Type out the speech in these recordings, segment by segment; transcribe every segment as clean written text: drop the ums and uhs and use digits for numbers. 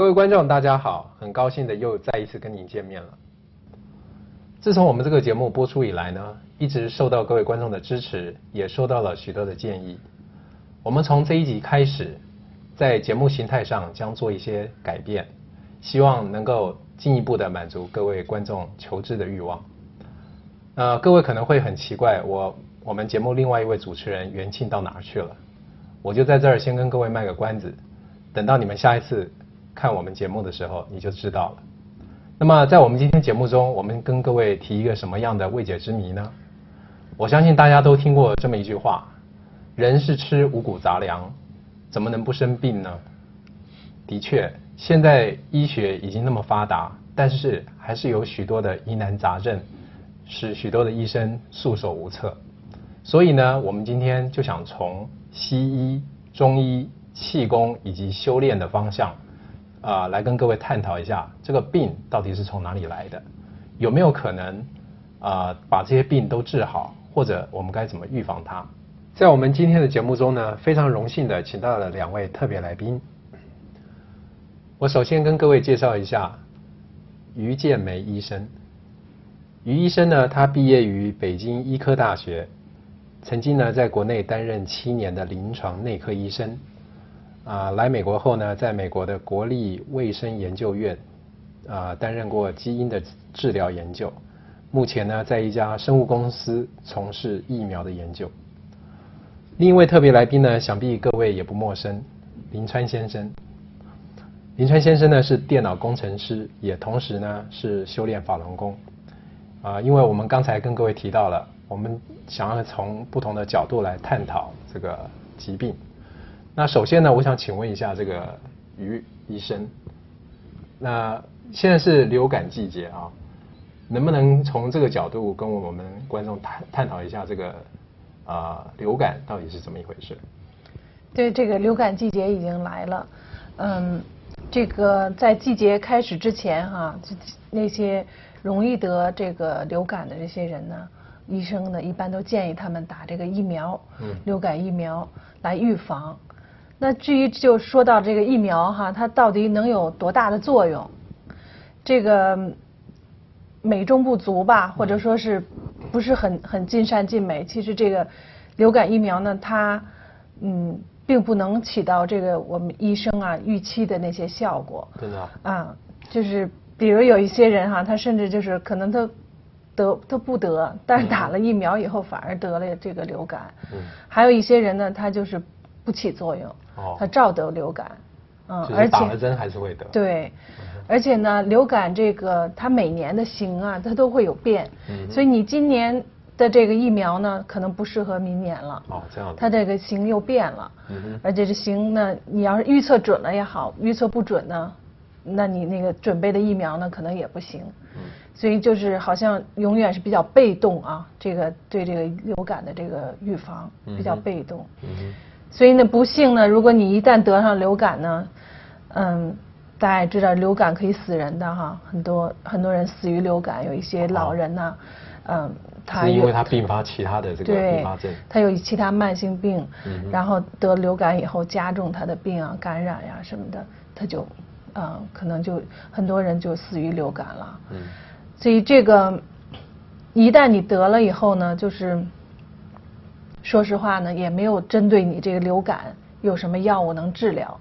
各位观众，大家好，很高兴的又再一次跟您见面了。自从我们这个节目播出以来呢，一直受到各位观众的支持，也收到了许多的建议。我们从这一集开始，在节目形态上将做一些改变，希望能够进一步的满足各位观众求知的欲望。各位可能会很奇怪，我们节目另外一位主持人元庆到哪儿去了？我就在这儿先跟各位卖个关子，等到你们下一次看我们节目的时候，你就知道了。那么在我们今天节目中，我们跟各位提一个什么样的未解之谜呢？我相信大家都听过这么一句话：人是吃五谷杂粮，怎么能不生病呢？的确，现在医学已经那么发达，但是还是有许多的疑难杂症，使许多的医生束手无策。所以呢，我们今天就想从西医、中医、气功以及修炼的方向来跟各位探讨一下这个病到底是从哪里来的，有没有可能把这些病都治好，或者我们该怎么预防它。在我们今天的节目中呢，非常荣幸的请到了2位特别来宾。我首先跟各位介绍一下于建梅医生。于医生呢，他毕业于北京医科大学，曾经呢在国内担任7年的临床内科医生。来美国后呢，在美国的国立卫生研究院担任过基因的治疗研究，目前呢在一家生物公司从事疫苗的研究。另一位特别来宾呢，想必各位也不陌生，林川先生。林川先生呢是电脑工程师，也同时呢是修炼法轮功。因为我们刚才跟各位提到了，我们想要从不同的角度来探讨这个疾病。那首先呢，我想请问一下这个于医生，那现在是流感季节啊，能不能从这个角度跟我们观众探讨一下这个流感到底是怎么一回事？ 对，这个流感季节已经来了，这个在季节开始之前那些容易得这个流感的这些人呢，医生呢一般都建议他们打这个疫苗，流感疫苗来预防。那至于就说到这个疫苗它到底能有多大的作用？这个美中不足吧，或者说是不是很尽善尽美？其实这个流感疫苗呢，它并不能起到这个我们医生预期的那些效果。 真的就是比如有一些人他甚至就是可能他不得，但是打了疫苗以后反而得了这个流感。还有一些人呢，他就是不起作用，他照得流感。 就是打了针还是会得。 对，而且呢，流感这个它每年的型它都会有变，所以你今年的这个疫苗呢，可能不适合明年了。 这样子。 它这个型又变了，而且这型呢，你要是预测准了也好，预测不准呢，那你那个准备的疫苗呢，可能也不行。所以就是好像永远是比较被动这个对这个流感的这个预防比较被动。所以呢，不幸呢，如果你一旦得上流感呢，大家也知道流感可以死人的很多人死于流感，有一些老人呢， 是因为他并发其他的这个并发症， 他有其他慢性病，然后得流感以后加重他的病感染什么的，他就可能就很多人就死于流感了。所以这个一旦你得了以后呢，就是说实话呢，也没有针对你这个流感有什么药物能治疗。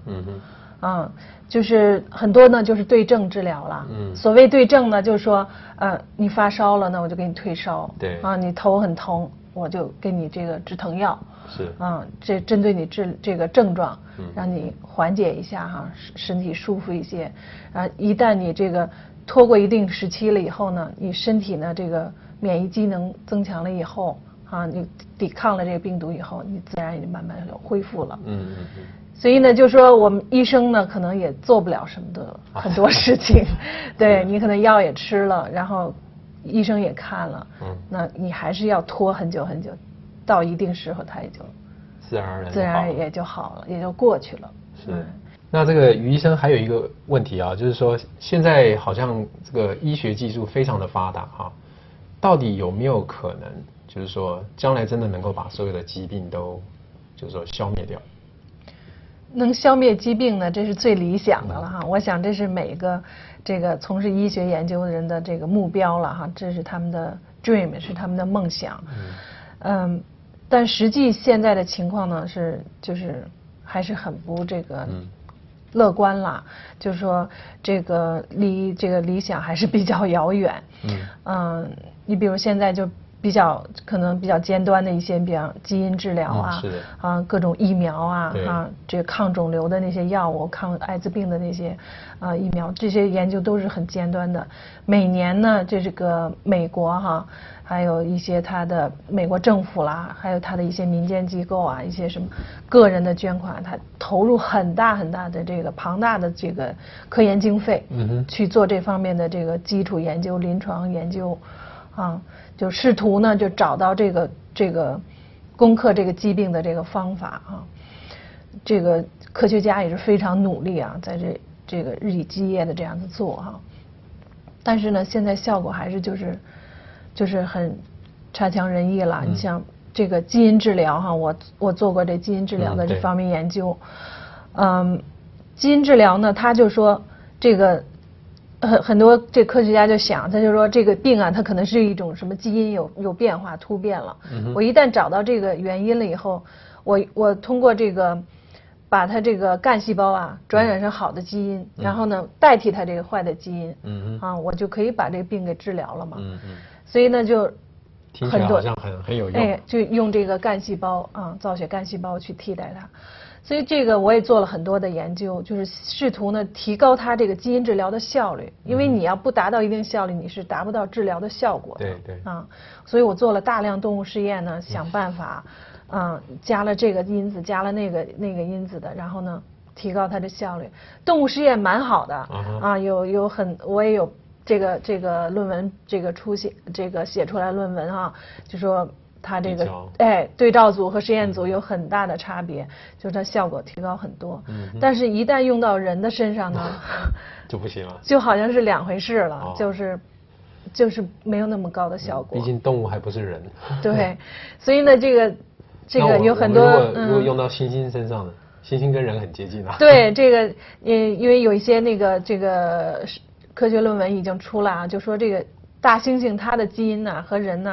就是很多呢就是对症治疗了。所谓对症呢，就是说你发烧了呢，我就给你退烧。 对。 你头很疼，我就给你这个止疼药。 是。 这针对你治这个症状，让你缓解一下身体舒服一些。一旦你这个拖过一定时期了以后呢，你身体呢这个免疫机能增强了以后你抵抗了这个病毒以后，你自然也慢慢就恢复了。所以呢，就说我们医生呢，可能也做不了什么的很多事情。对，你可能药也吃了，然后医生也看了，那你还是要拖很久很久，到一定时候它也就自然而然也就好了，也就过去了。 是。那这个于医生还有一个问题就是说现在好像这个医学技术非常的发达到底有没有可能就是说将来真的能够把所有的疾病都就是说消灭掉？ 能消灭疾病呢，这是最理想的了哈。我想这是每个这个从事医学研究的人的这个目标了哈，这是他们的 dream， 是他们的梦想。但实际现在的情况呢就是还是很不这个乐观啦，就是说这个离这个理想还是比较遥远。你比如现在就可能比较尖端的一些，比方基因治疗啊， 是的各种疫苗啊，这个抗肿瘤的那些药物，抗艾滋病的那些疫苗，这些研究都是很尖端的。每年呢，这个美国还有一些它的美国政府啦，还有它的一些民间机构啊，一些什么个人的捐款，它投入很大很大的这个庞大的这个科研经费，去做这方面的这个基础研究、临床研究，就试图呢就找到这个攻克这个疾病的这个方法这个科学家也是非常努力在这个日以继夜的这样子做但是呢，现在效果还是就是很差强人意了。你像这个基因治疗我做过这基因治疗的这方面研究。基因治疗呢，他就说这个很多这科学家就想，他就说这个病它可能是一种什么基因有变化突变了。我一旦找到这个原因了以后，我通过这个把它这个干细胞转染成好的基因，然后呢代替它这个坏的基因，我就可以把这个病给治疗了嘛。所以呢就听起来好像很有用。 就用这个干细胞造血干细胞去替代它。所以这个我也做了很多的研究，就是试图呢提高它这个基因治疗的效率，因为你要不达到一定效率，你是达不到治疗的效果的。 对所以我做了大量动物试验呢，想办法加了这个因子，加了那个因子的，然后呢提高它的效率。动物试验蛮好的我也有这个论文写出来论文就说它这个对照组和实验组有很大的差别，就是它效果提高很多。但是一旦用到人的身上呢就不行了， 就好像是两回事了。就是没有那么高的效果。 毕竟动物还不是人。 对，所以呢这个有很多如果用到猩猩身上呢？猩猩跟人很接近对，这个因为有一些这个科学论文已经出了就说这个大猩猩它的基因和人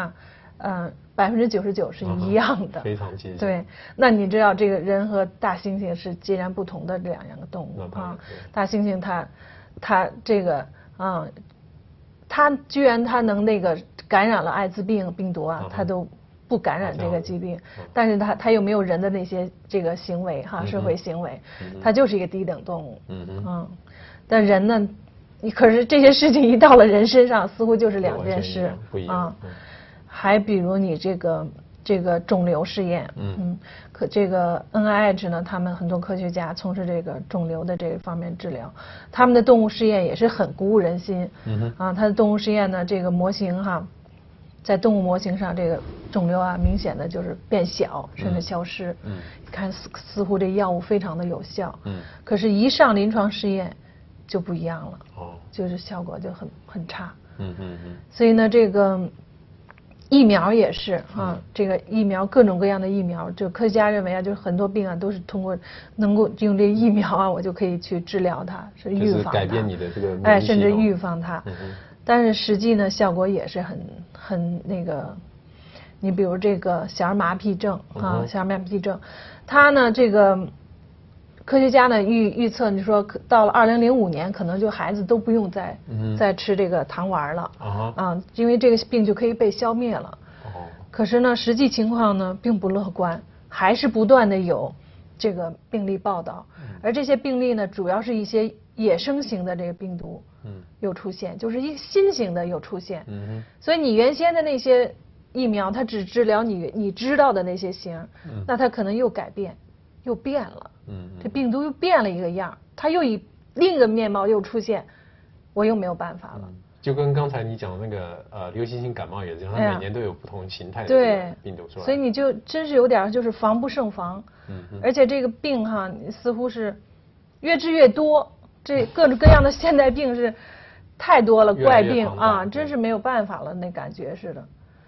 99%是一样的， 非常接近。 对，那你知道这个人和大猩猩是截然不同的两样的动物大猩猩它这个它居然它能感染了艾滋病病毒它都不感染这个疾病，但是它又没有人的那些这个行为社会行为，它就是一个低等动物。但人呢，可是这些事情一到了人身上，似乎就是两件事不一样。 还比如你这个肿瘤试验，可这个 NIH 呢，他们很多科学家从事这个肿瘤的这方面治疗，他们的动物试验也是很鼓舞人心。他的动物试验呢，这个模型在动物模型上，这个肿瘤明显的就是变小甚至消失。看似乎这药物非常的有效。可是一上临床试验就不一样了。就是效果就很差。所以呢，这个疫苗也是这个疫苗各种各样的疫苗，就科学家认为就是很多病都是通过能够用这疫苗我就可以去治疗它，是预防它， 就是改变你的这个甚至预防它。但是实际呢，效果也是很你比如这个小儿麻痹症小儿麻痹症，它呢这个科学家呢预测，你说到了2005年，可能就孩子都不用再吃这个糖丸了因为这个病就可以被消灭了。可是呢，实际情况呢并不乐观，还是不断的有这个病例报道，而这些病例呢，主要是一些野生型的这个病毒有出现，就是一个新型的有出现。所以你原先的那些疫苗，它只治疗你知道的那些型，那它可能又改变，又变了。这病毒又变了一个样，它又以另一个面貌又出现，我又没有办法了。 就跟刚才你讲的那个流行性感冒也是这样，它每年都有不同形态的病毒出来。 所以你就真是有点就是防不胜防。而且这个病似乎是越治越多，这各种各样的现代病是太多了，怪病真是没有办法了，那感觉似的。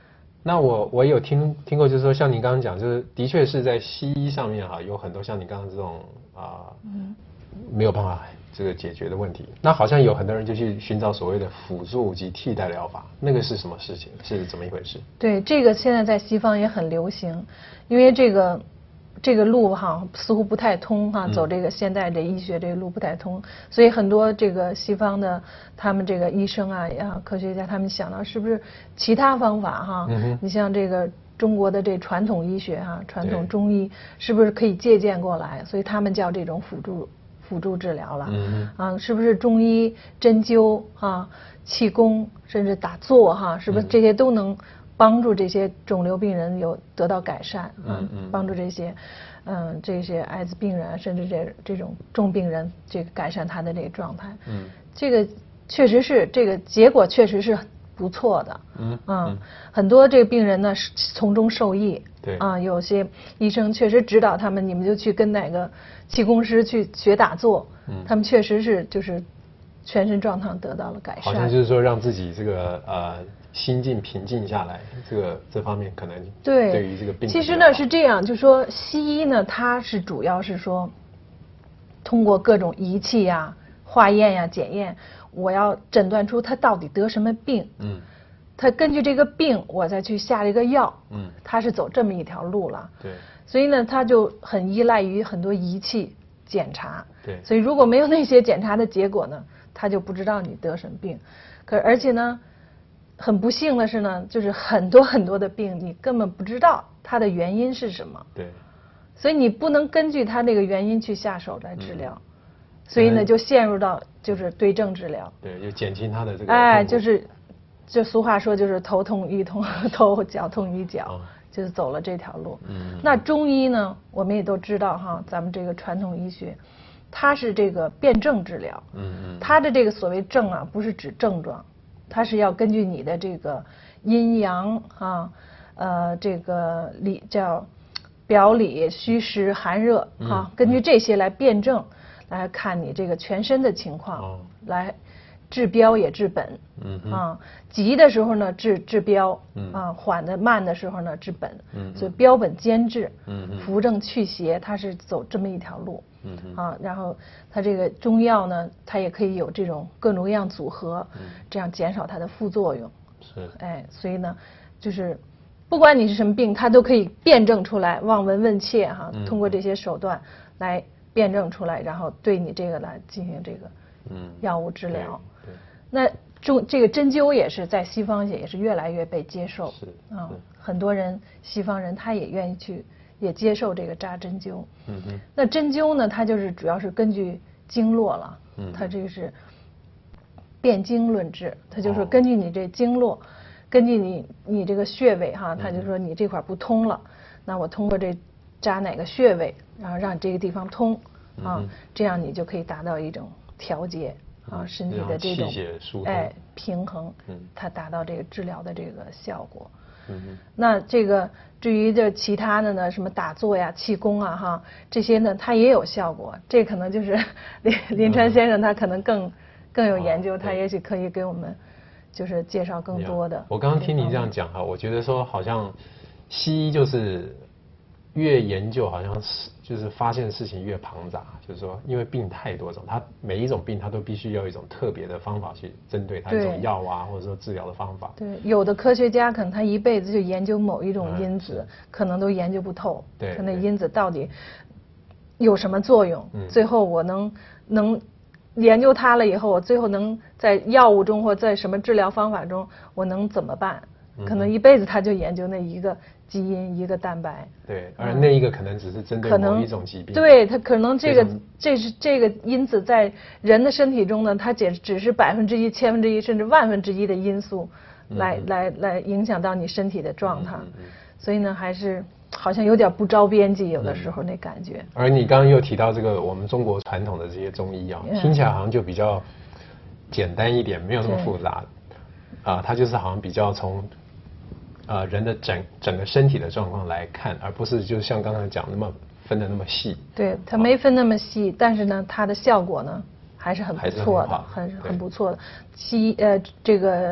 那我有听过，就是说像您刚刚讲，就是的确是在西医上面哈，有很多像你刚刚这种没有办法这个解决的问题。那好像有很多人就去寻找所谓的辅助及替代疗法，那个是什么事情？是怎么一回事？ 对，这个现在在西方也很流行，因为这个路哈似乎不太通哈，走这个现代的医学这个路不太通，所以很多这个西方的他们这个医生啊科学家他们想到是不是其他方法哈？你像这个中国的这传统医学哈，传统中医是不是可以借鉴过来？所以他们叫这种辅助治疗了。是不是中医针灸啊、气功甚至打坐哈，是不是这些都能帮助这些肿瘤病人有得到改善帮助这些艾滋病人甚至这种重病人这个改善他的这个状态。这个确实是这个结果确实是不错的。很多这个病人呢是从中受益。 对有些医生确实指导他们，你们就去跟哪个气功师去学打坐。他们确实是就是全身状况得到了改善。 好像就是说让自己这个心境平静下来，这方面可能对于这个病其实呢是这样，就是说西医呢它是主要是说通过各种仪器呀、化验呀、检验，我要诊断出他到底得什么病。他根据这个病我再去下这个药。他是走这么一条路了。 对。 所以呢他就很依赖于很多仪器检查。 对。 所以如果没有那些检查的结果呢，他就不知道你得什么病。而且呢很不幸的是呢，就是很多的病你根本不知道它的原因是什么。 对。 所以你不能根据它这个原因去下手来治疗。所以呢就陷入到就是对症治疗。 对，就减轻他的这个就俗话说就是头痛医头，脚痛医脚。就是走了这条路。那中医呢我们也都知道哈，咱们这个传统医学它是这个辨证治疗。它的这个所谓症啊不是指症状，它是要根据你的这个阴阳这个叫表里虚实寒热根据这些来辨证，来看你这个全身的情况，来治标也治本。急的时候呢治标，缓的慢的时候呢治本。所以标本兼治，扶正祛邪，它是走这么一条路。然后它这个中药呢，它也可以有这种各种各样组合，这样减少它的副作用。 是。 所以呢，就是不管你是什么病，它都可以辨证出来，望闻问切通过这些手段来辨证出来，然后对你这个来进行这个药物治疗。那这个针灸也是在西方也是越来越被接受。很多人西方人他也愿意去也接受这个扎针灸。那针灸呢它就是主要是根据经络了。它这个是辨经论治，它就是根据你这经络，根据你这个穴位它就说你这块不通了，那我通过这扎哪个穴位，然后让这个地方通这样你就可以达到一种调节身体的这种平衡，它达到这个治疗的这个效果。那这个至于这其他的呢，什么打坐呀、气功这些呢，它也有效果。这可能就是林川先生他可能更有研究，他也许可以给我们就是介绍更多的。 我刚刚听您这样讲我觉得说好像西医就是越研究好像是就是发现的事情越庞杂，就是说因为病太多种，它每一种病它都必须要有一种特别的方法去针对它，一种药或者说治疗的方法。 对，有的科学家可能他一辈子就研究某一种因子，可能都研究不透。 对， 他那因子到底有什么作用？最后我能研究它了以后，我最后能在药物中或在什么治疗方法中，我能怎么办？可能一辈子他就研究那一个基因一个蛋白。 对，而那一个可能只是针对某一种疾病。 对，它可能这个因子在人的身体中呢，它只是1%、1/1000甚至1/1000的因素来影响到你身体的状态。所以呢，还是好像有点不着边际，有的时候那感觉。 而你刚刚又提到这个我们中国传统的这些中医听起来好像就比较简单一点，没有那么复杂它就是好像比较从人的整个身体的状况来看，而不是就像刚才讲那么分的那么细。 对，它没分那么细，但是呢，它的效果呢还是很不错的，很不错的。这个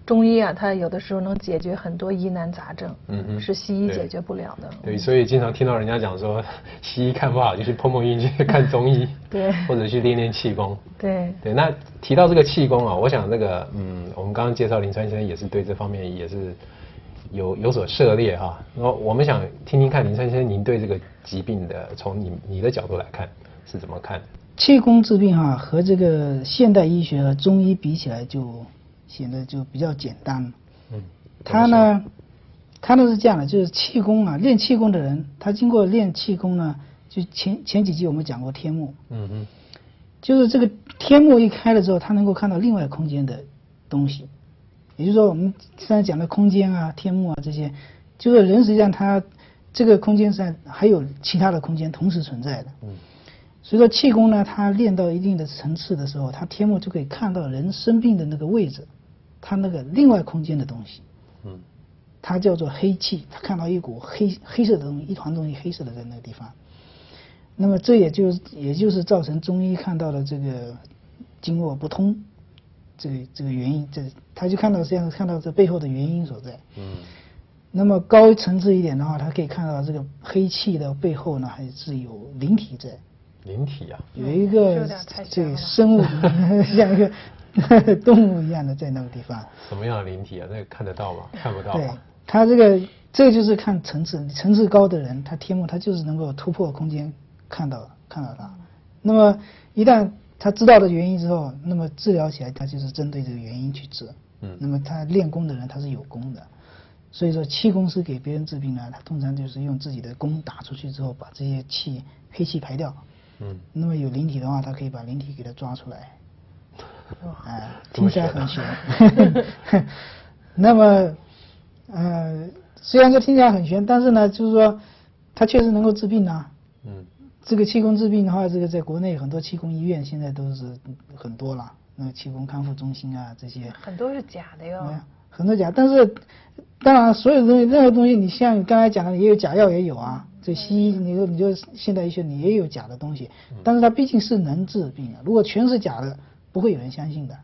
中医啊，它有的时候能解决很多疑难杂症，是西医对解决不了的。 对，所以经常听到人家讲说，西医看不好就去碰碰运气，看中医， 对， 或者去练练气功。 对对，那提到这个气功啊，我想这个我们刚刚介绍林川先生也是对这方面也是有所涉猎哈。然后我们想听听看林川先生您对这个疾病的从你的角度来看是怎么看的？ 气功治病哈，和这个现代医学和中医比起来，就显得就比较简单。他呢是这样的，就是气功啊，练气功的人，他经过练气功呢，就前几集我们讲过天目，就是这个天目一开了之后，他能够看到另外空间的东西，也就是说我们刚才讲的空间啊、天目啊这些，就是人实际上他这个空间上还有其他的空间同时存在的。所以说气功呢，它练到一定的层次的时候，它天目就可以看到人生病的那个位置，它那个另外空间的东西，它叫做黑气，它看到一股黑色的东西，一团东西黑色的在那个地方。那么这也就是造成中医看到的这个经络不通这个原因，他就看到实际上看到这背后的原因所在。那么高层次一点的话，他可以看到这个黑气的背后呢，还是有灵体在。 灵体啊， 有一个这生物像一个动物一样的在那个地方。 什么样的灵体啊？那个看得到吗？看不到。 对，他这个就是看层次高的人，他天目他就是能够突破空间看到它。那么一旦他知道的原因之后，那么治疗起来他就是针对这个原因去治。那么他练功的人他是有功的，所以说气功师给别人治病呢，他通常就是用自己的功打出去之后，把这些黑气排掉。那么有灵体的话，他可以把灵体给它抓出来。听起来很玄。那么虽然说听起来很玄，但是呢，就是说它确实能够治病啊。这个气功治病的话，这个在国内很多气功医院现在都是很多了，那个气功康复中心啊这些。 很多是假的哟。 很多假，但是当然所有东西，任何东西，你像你刚才讲的，也有假药也有啊。这西医，你就现代医学，你也有假的东西，但是它毕竟是能治病啊。如果全是假的，不会有人相信的。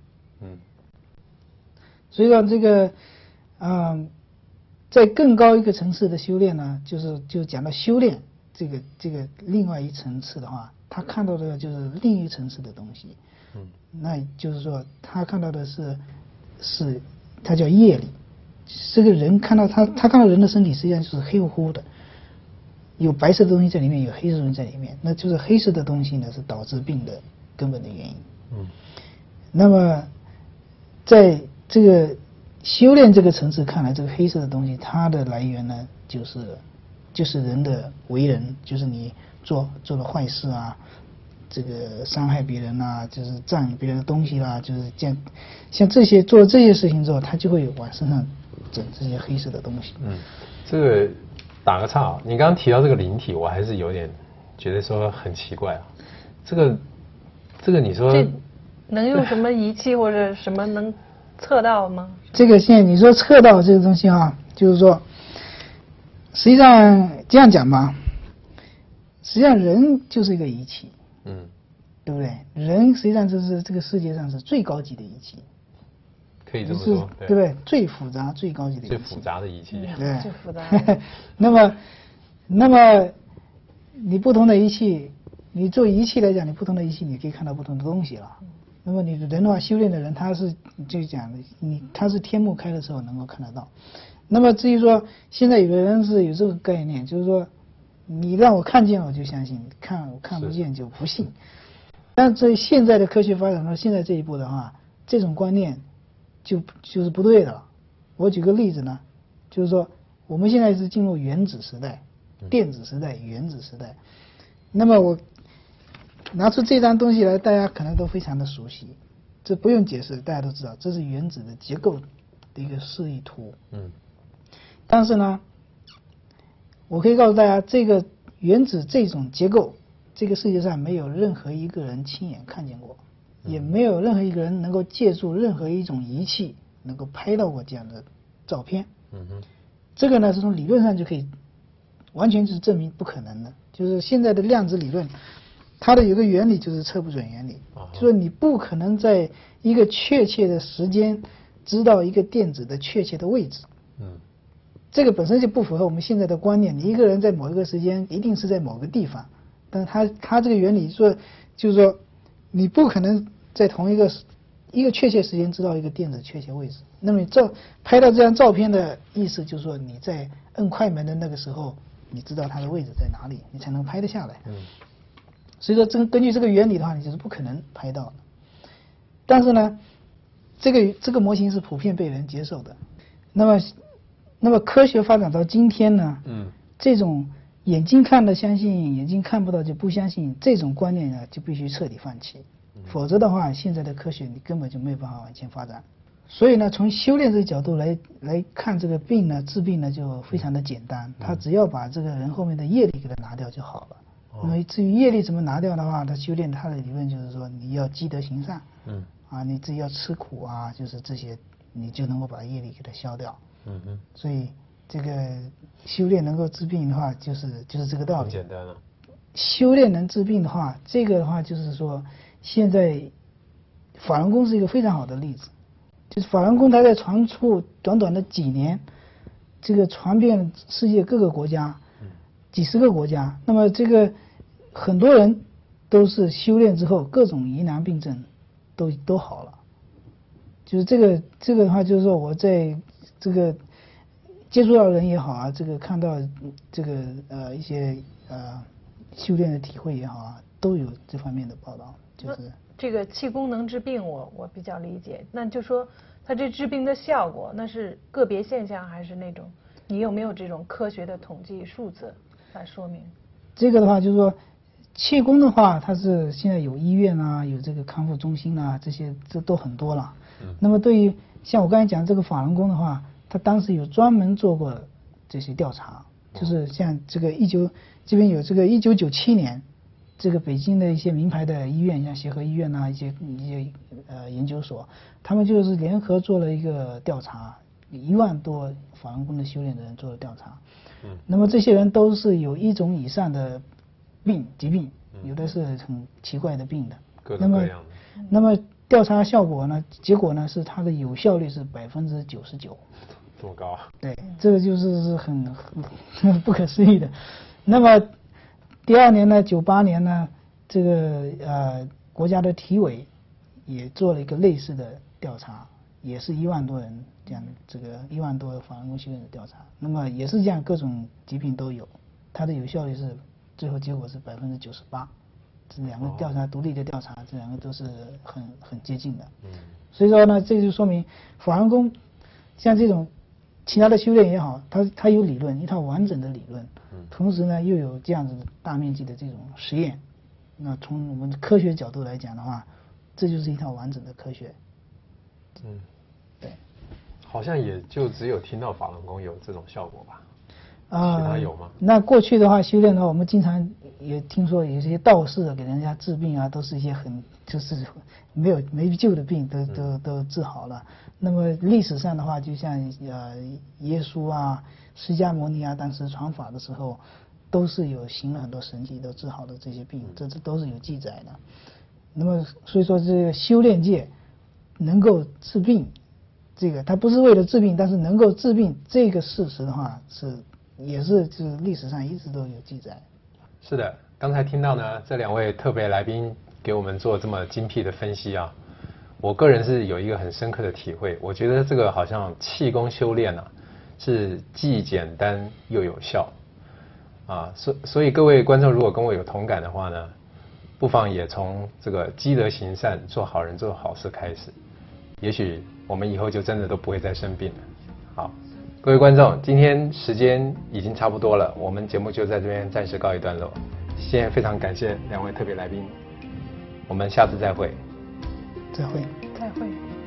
所以说这个，在更高一个层次的修炼呢，就讲到修炼这个另外一层次的话，他看到的就是另一层次的东西。那就是说他看到的是他叫业力。这个人看到他看到人的身体实际上就是黑乎乎的，有白色的东西在里面，有黑色的东西在里面，那就是黑色的东西呢是导致病的根本的原因。那么在这个修炼这个层次看来，这个黑色的东西它的来源呢就是人的为人，就是你做了坏事啊，这个伤害别人啊，就是占别人的东西啦，就是像这些做这些事情之后，他就会往身上整这些黑色的东西。 这个打个岔啊，你刚刚提到这个灵体，我还是有点觉得说很奇怪啊。这个你说这能用什么仪器或者什么能测到吗？ 这个现在你说测到这个东西啊，就是说，实际上这样讲吧，实际上人就是一个仪器。对不对？人实际上就是这个世界上是最高级的仪器， 可以这么说， 对不对？最复杂、最高级的仪器， 最复杂的仪器， 对， 最复杂的。 那么你不同的仪器，你做仪器来讲，你不同的仪器你可以看到不同的东西了。那么你人的话，修炼的人他是就讲他是天目开的时候能够看得到。那么至于说现在有的人是有这个概念，就是说你让我看见了我就相信，我看不见就不信。但是现在的科学发展到现在这一步的话，这种观念就是不对的了。我举个例子呢，就是说我们现在是进入原子时代、电子时代、原子时代。那么我拿出这张东西来，大家可能都非常的熟悉，这不用解释，大家都知道，这是原子的结构的一个示意图。但是呢，我可以告诉大家，这个原子这种结构，这个世界上没有任何一个人亲眼看见过，也没有任何一个人能够借助任何一种仪器能够拍到过这样的照片。这个呢是从理论上就可以完全是证明不可能的。就是现在的量子理论，它的有个原理就是测不准原理，就是你不可能在一个确切的时间知道一个电子的确切的位置。这个本身就不符合我们现在的观念。你一个人在某一个时间一定是在某个地方，但它这个原理说就是说你不可能在同一个确切时间知道一个电子确切位置。那么拍到这张照片的意思就是说你在摁快门的那个时候，你知道它的位置在哪里，你才能拍得下来。所以说根据这个原理的话，你就是不可能拍到的。但是呢，这个模型是普遍被人接受的。那么科学发展到今天呢，这种眼睛看的相信，眼睛看不到就不相信，这种观念呢就必须彻底放弃，否则的话，现在的科学你根本就没有办法往前发展。所以呢，从修炼这个角度来看这个病呢，治病呢就非常的简单，他只要把这个人后面的业力给他拿掉就好了。那么至于业力怎么拿掉的话，他修炼他的理论就是说你要积德行善，你自己要吃苦啊，就是这些，你就能够把业力给它消掉。所以这个修炼能够治病的话，就是这个道理。 简单了。 修炼能治病的话，这个的话就是说，现在法轮功是一个非常好的例子。就是法轮功它在传出短短的几年，这个传遍世界各个国家，几十个国家。那么这个很多人都是修炼之后，各种疑难病症都好了。就是这个的话，就是说我在这个接触到的人也好啊，这个看到这个一些修炼的体会也好啊，都有这方面的报道。就是这个气功能治病我比较理解，那就说它这治病的效果，那是个别现象还是那种？你有没有这种科学的统计数字来说明？ 这个的话就是说，气功的话，它是现在有医院啊，有这个康复中心啊，这都很多了。那么对于像我刚才讲这个法轮功的话，他当时有专门做过这些调查，就是像这边有这个1997年，这个北京的一些名牌的医院，像协和医院啊，一些研究所，他们就是联合做了一个调查，1万多法轮功的修炼的人做了调查。那么这些人都是有1种以上的疾病，有的是很奇怪的病的， 各种各样的。 那么调查效果呢？结果呢是它的有效率是99%。 这么高啊？ 对，这个就是很不可思议的。那么第2年呢，98年呢，这个国家的体委也做了一个类似的调查，也是1万多人这样，这个1万多法轮功修炼的调查。那么也是这样，各种疾病都有，它的有效率是最后结果是98%。这2个调查独立的调查，这2个都是很接近的。所以说呢，这就说明法轮功像这种其他的修炼也好，它有理论，一套完整的理论，同时呢又有这样子大面积的这种实验。那从我们科学角度来讲的话，这就是一套完整的科学。对。 好像也就只有听到法轮功有这种效果吧？其他有吗？ 那过去的话，修炼的话，我们经常也听说有些道士给人家治病啊，都是一些就是没救的病都治好了。那么历史上的话，就像耶稣啊、释迦牟尼啊，当时传法的时候，都是有行了很多神迹，都治好了这些病，这都是有记载的。那么所以说，这个修炼界能够治病，这个它不是为了治病，但是能够治病这个事实的话也是就是历史上一直都有记载。 是的，刚才听到呢，这2位特别来宾给我们做这么精辟的分析啊，我个人是有一个很深刻的体会，我觉得这个好像气功修炼啊，是既简单又有效啊，所以各位观众如果跟我有同感的话呢，不妨也从这个积德行善、做好人、做好事开始，也许我们以后就真的都不会再生病了。好。各位观众，今天时间已经差不多了，我们节目就在这边暂时告一段落。现在非常感谢2位特别来宾，我们下次再会。 再会。 再会。